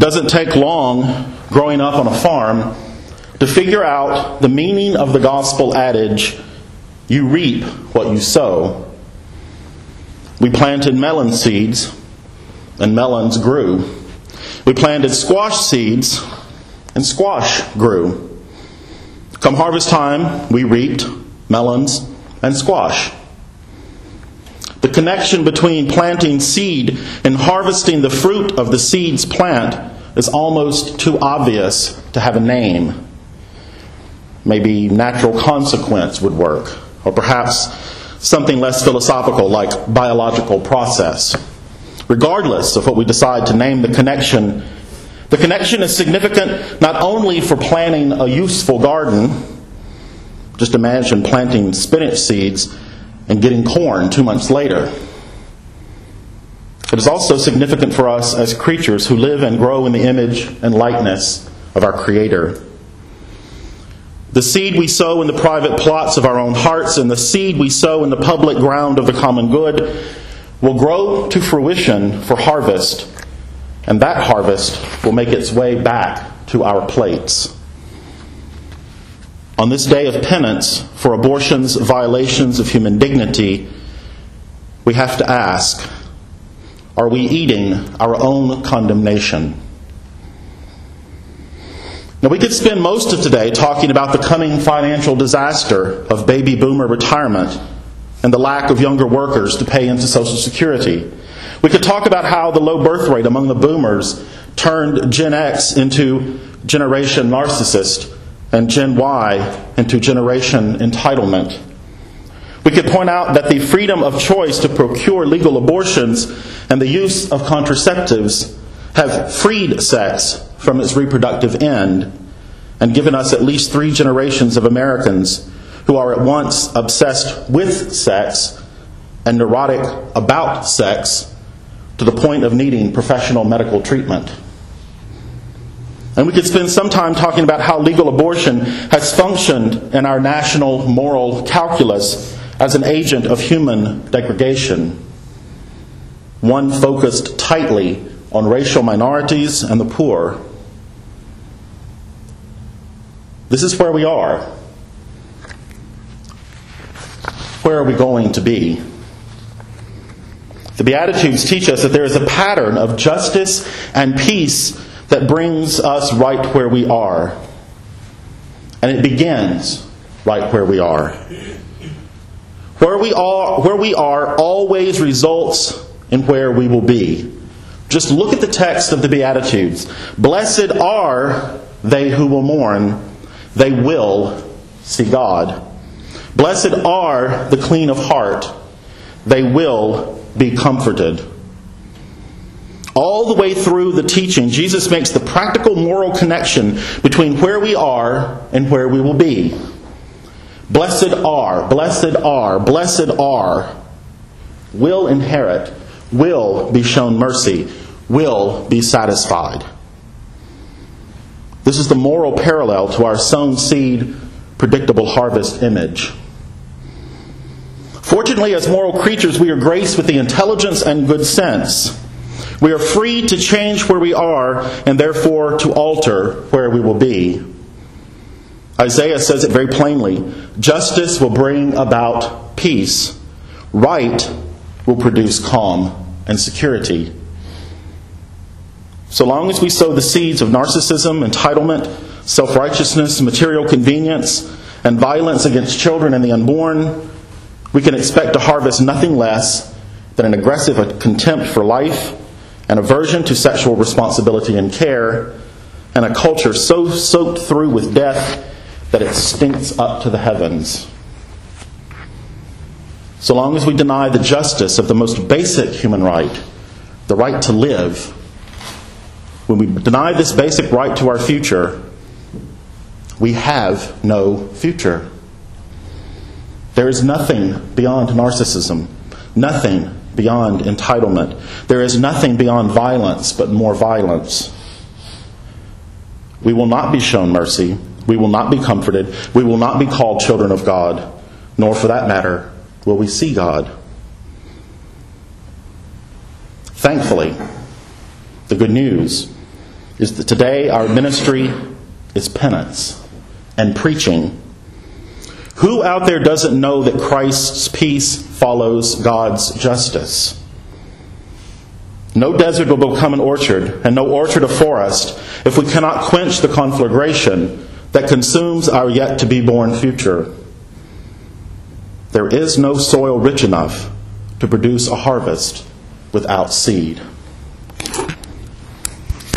doesn't take long growing up on a farm to figure out the meaning of the gospel adage, you reap what you sow. We planted melon seeds, and melons grew. We planted squash seeds, and squash grew. Come harvest time, we reaped melons and squash. The connection between planting seed and harvesting the fruit of the seed's plant is almost too obvious to have a name. Maybe natural consequence would work, or perhaps something less philosophical like biological process. Regardless of what we decide to name the connection is significant not only for planting a useful garden. Just imagine planting spinach seeds and getting corn 2 months later. It is also significant for us as creatures who live and grow in the image and likeness of our Creator. The seed we sow in the private plots of our own hearts and the seed we sow in the public ground of the common good will grow to fruition for harvest, and that harvest will make its way back to our plates. On this day of penance for abortion's violations of human dignity, we have to ask, are we eating our own condemnation? Now, we could spend most of today talking about the coming financial disaster of baby boomer retirement and the lack of younger workers to pay into Social Security. We could talk about how the low birth rate among the boomers turned Gen X into Generation Narcissist and Gen Y into Generation Entitlement. We could point out that the freedom of choice to procure legal abortions and the use of contraceptives have freed sex from its reproductive end and given us at least 3 generations of Americans who are at once obsessed with sex and neurotic about sex to the point of needing professional medical treatment. And we could spend some time talking about how legal abortion has functioned in our national moral calculus as an agent of human degradation, one focused tightly on racial minorities and the poor. This is where we are. Where are we going to be? The Beatitudes teach us that there is a pattern of justice and peace that brings us right where we are. And it begins right where we are. Where we are always results in where we will be. Just look at the text of the Beatitudes. Blessed are they who will mourn. They will see God. Blessed are the clean of heart. They will be comforted. All the way through the teaching, Jesus makes the practical moral connection between where we are and where we will be. Blessed are, will inherit, will be shown mercy, will be satisfied. This is the moral parallel to our sown seed, predictable harvest image. Fortunately, as moral creatures, we are graced with the intelligence and good sense. We are free to change where we are and therefore to alter where we will be. Isaiah says it very plainly. Justice will bring about peace. Right will produce calm and security. So long as we sow the seeds of narcissism, entitlement, self-righteousness, material convenience, and violence against children and the unborn, we can expect to harvest nothing less than an aggressive contempt for life, an aversion to sexual responsibility and care, and a culture so soaked through with death that it stinks up to the heavens. So long as we deny the justice of the most basic human right, the right to live, when we deny this basic right to our future, we have no future. There is nothing beyond narcissism, nothing beyond entitlement. There is nothing beyond violence but more violence. We will not be shown mercy. We will not be comforted. We will not be called children of God, nor for that matter will we see God. Thankfully, the good news is that today our ministry is penance and preaching. Who out there doesn't know that Christ's peace follows God's justice? No desert will become an orchard, and no orchard a forest, if we cannot quench the conflagration that consumes our yet-to-be-born future. There is no soil rich enough to produce a harvest without seed.